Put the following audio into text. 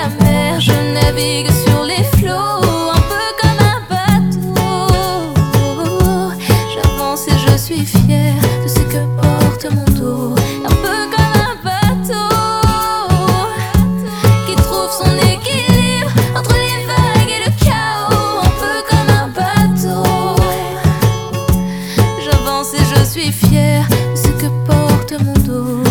la mer, je navigue sur les flots, un peu comme un bateau. J'avance et je suis fière de ce que porte mon dos, un peu comme un bateau qui trouve son équilibre entre les vagues et le chaos, un peu comme un bateau. J'avance et je suis fière de ce que porte mon dos.